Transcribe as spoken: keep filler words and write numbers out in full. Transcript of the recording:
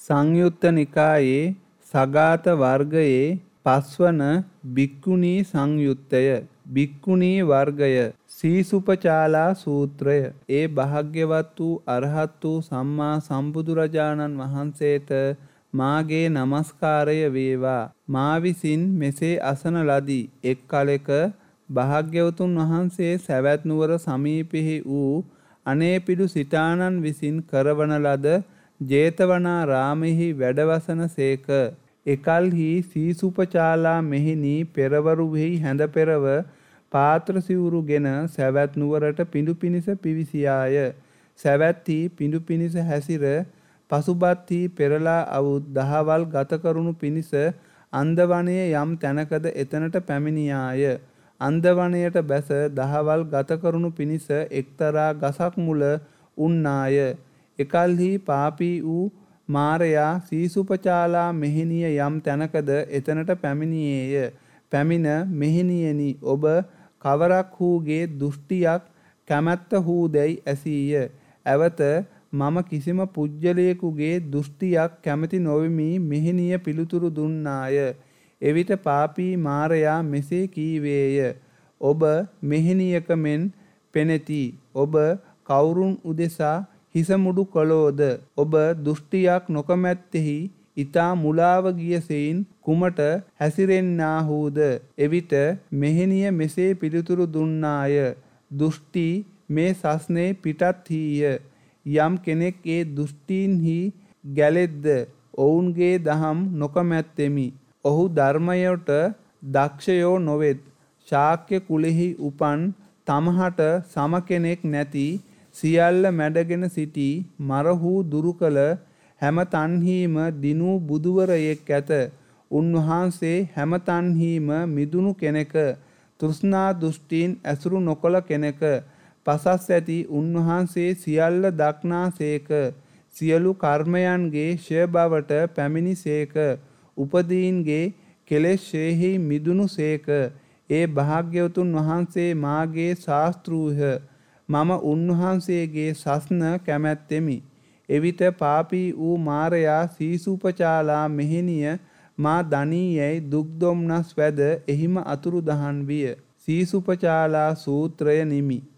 සංයුත්ත නිකායේ සගාත වර්ගයේ පස්වන භික්ඛුණී සංයුත්තය. භික්ඛුණී වර්ගය සීසුපචාලා සූත්‍රය. ඒ භාග්‍යවත් වූ අරහත් වූ සම්මා සම්බුදුරජාණන් වහන්සේට මාගේ නමස්කාරය වේවා. මා විසින් මෙසේ අසන ලදී. එක් කලෙක භාග්‍යවතුන් වහන්සේ සවැත් නුවර සමීපෙහි වූ අනේපිඩු සිටානන් විසින් කරවන ලද ජේතවනාරාමෙහි වැඩවසන සේක. එකල්හි සීසුපචාලා මෙහිණී පෙරවරුෙහි හැඳ පෙරව පාත්‍ර සිවුරු ගෙන සවැත් නුවරට පිඬු පිණිස පිවිසියාය. සවැත්හි පිඬු පිණිස හැසිර පසුබත්හි පෙරලා අවුත් දහවල් ගත කරනු පිණිස අන්දවනයේ යම් තැනකද එතනට පැමිණියාය. අන්දවනයට බැස දහවල් ගත කරනු පිණිස එක්තරා ගසක් මුල උන්නාය. එකල්හි පාපී වූ මාරයා සීසුපචාලා මෙහිණිය යම් තැනකද එතනට පැමිණියේය. පැමිණ මෙහිණියනි ඔබ කවරක් හූගේ දෘෂ්ටියක් කැමැත්ත හූදැයි ඇසීය. ඇවත මම කිසිම පුජ්‍යලයකුගේ දෘෂ්ටියක් කැමති නොවෙමි මෙහිණිය පිළිතුරු දුන්නාය. එවිට පාපී මාරයා මෙසේ කීවේය. ඔබ මෙහිණියක මෙන් පෙනෙති. ඔබ කවුරුන් උදෙසා හිසමුඩු කළෝද? ඔබ දෘෂ්ටියක් නොකමැත්තෙහි ඊතා මුලාව ගිය සෙයින් කුමට හැසිරෙන්නාහුද? එවිට මෙහෙණිය මෙසේ පිළිතුරු දුන්නාය. දෘෂ්ටි මේ සස්නේ පිටත් හීය. යම් කෙනෙක් ඒ දෘෂ්ටීන්හි ගැලෙද්ද ඔවුන්ගේ දහම් නොකමැත්තෙමි. ඔහු ධර්මයට දක්ෂයෝ නොවෙත්. ශාක්‍ය කුලෙහි උපන් තමහට සම කෙනෙක් නැති සියල්ල මැඩගෙන සිටි මරහු දුරු කළ හැම තන්හිම දිනූ බුදුවරයෙක් ඇත. උන්වහන්සේ හැම තන්හිම මිදුණු කෙනෙක. තෘෂ්ණා දෘෂ්ටීන් ඇසුරු නොකළ කෙනෙක. පසස් ඇති උන්වහන්සේ සියල්ල දක්නා සේක. සියලු කර්මයන්ගේ ක්ෂය බවට පැමිණි සේක. උපදීන්ගේ කෙලෙස් ක්ෂයෙහි මිදුණු සේක. ඒ භාග්‍යවතුන් වහන්සේ මාගේ ශාස්තෘහ. මම උන්වහන්සේගේ සස්න කැමැත්තෙමි. එවිට පාපී වූ මාරයා සීසුපචාලා මෙහිණිය මා දනී යැයි දුක් දොම්නස් වැද එහිම අතුරුදහන් විය. සීසුපචාලා සූත්‍රය නිමි.